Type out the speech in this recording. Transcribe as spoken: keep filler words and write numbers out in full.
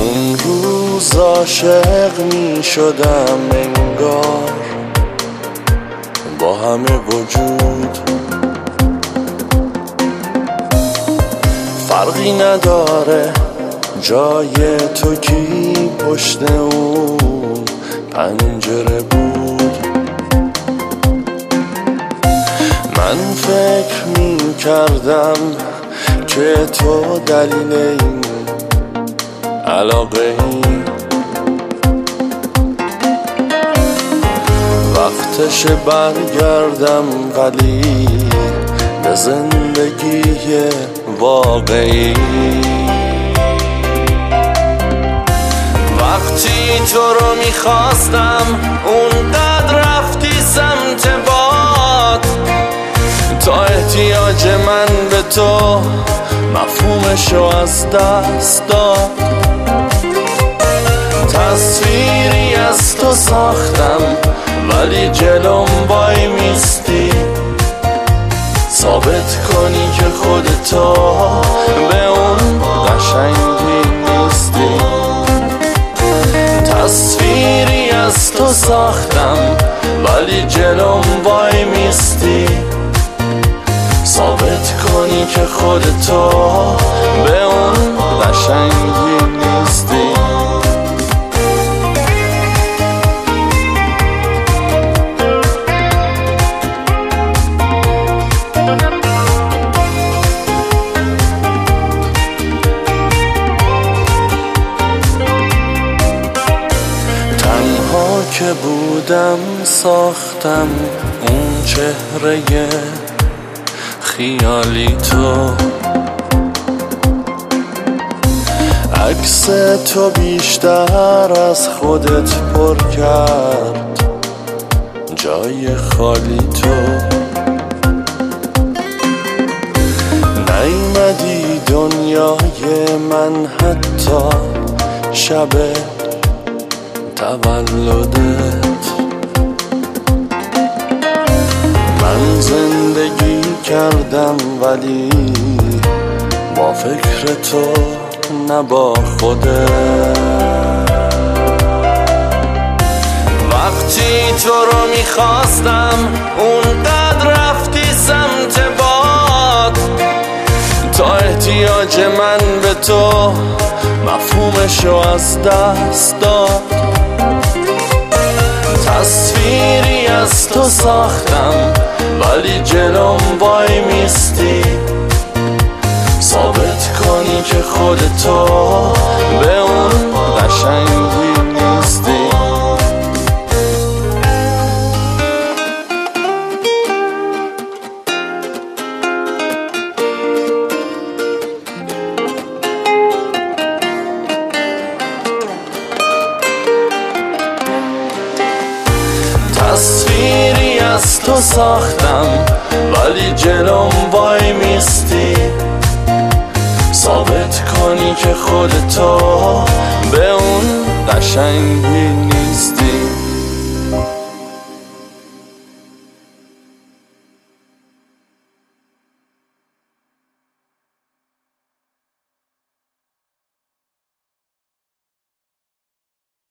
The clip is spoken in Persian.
اون روز عاشق می شدم انگار با همه وجود، فرقی نداره جای تو کی پشت اون پنجره بود. من فکر می کردم که تو دلیل این علاقه ای، وقتش برگردم ولی به زندگی واقعی. وقتی تو رو میخواستم اونقدر رفتی سمت باد، تا احتیاج من به تو مفهومشو از دست داد. تصویری از تو ساختم ولی جلوم وای میستی، ثابت کنی که خودتو به اون قشنگی نیستی. تصویری از تو ساختم ولی جلوم وای میستی، ثابت کنی که خودتو به اون قشنگی نیستی. تنها که بودم ساختم اون چهره خیالی تو، عکس تو بیشتر از خودت پر کرد جای خالی تو. نیومدی دنیای من حتی شب تولدت. من زندگی کردم ولی با فکر تو نه با خودت. وقتی تو رو میخواستم اونقدر رفتی سمت باد، تا احتیاج من به تو مفهومشو از دست داد. تصویری از تو ساختم ولی جلوم وای میستی، ثابت کنی که خودتو به اون قشنگی نیستی. تصویری از تو ساختم ولی جلوم وای میستی، ثابت کنی که خودتو به اون قشنگی